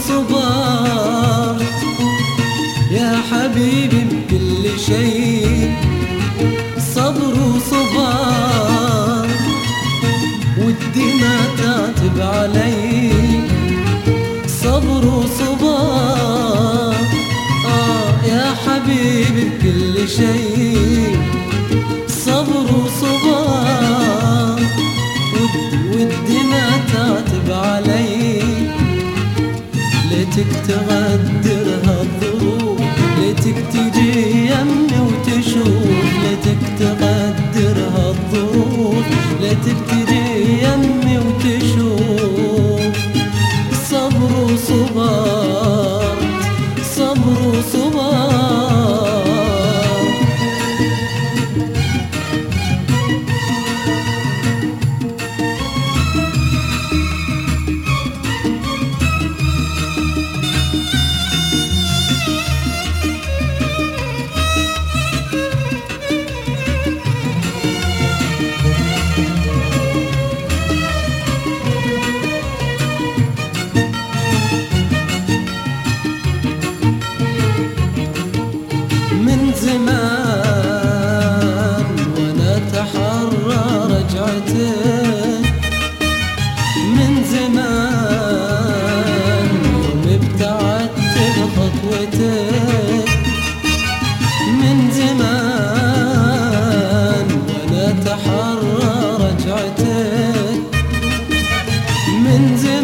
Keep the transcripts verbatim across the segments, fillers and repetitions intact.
وصبرت يا حبيبي بكل شيء، صبر وصبر ودي ما تعتب علي، صبر وصبر آه يا حبيبي بكل شيء، صبر وصبر ودي, ودي ما تعتب علي، ليتك تغدر هالظروف، ليتك تجي يمي وتشوف، ليتك تغدر هالظروف، ليتك تجي يمي وتشوف، صبر وصبر صبر وصبر. من زمان وانا اتحرى رجعتك، من زمان يوم ابتعدت بخطوتك، من زمان وانا اتحرى رجعتك، من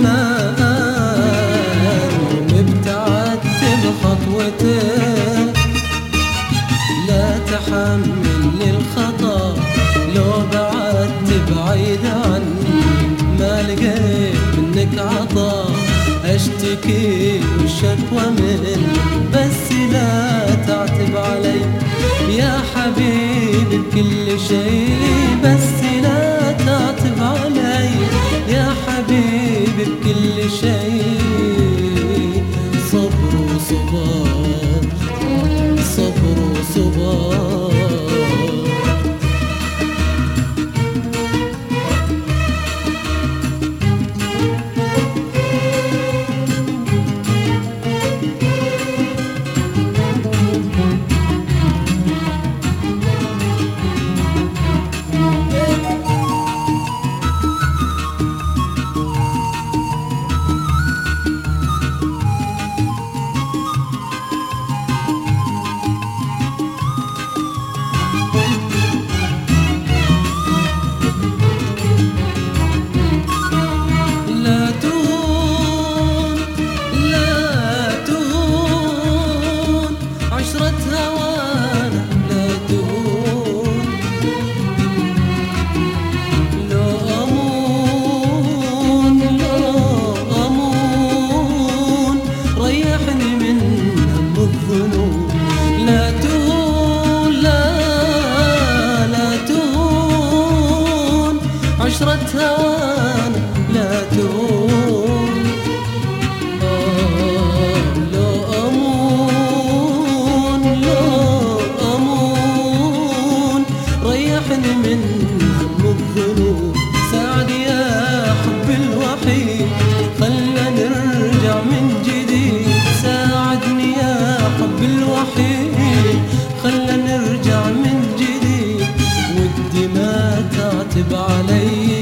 زمان يوم ابتعدت بخطوتك، لا تحملني الخطأ لو بعدت بعيد عني، ما لقيت منك عطا اشتكي والشكوى منك، بس لا تعتب علي يا حبيبي بكل شيء، بس لا تعتب علي يا حبيبي بكل شيء، صبر وصبر صبر وصبر. عشرة هوانا لا تهون، آه لو أمون لو أمون ريحني من هم الذنوب، ساعد يا حب الوحيد خلنا نرجع من جديد، ساعدني يا حب الوحيد خلنا نرجع من جديد، ودي ما تعتب علي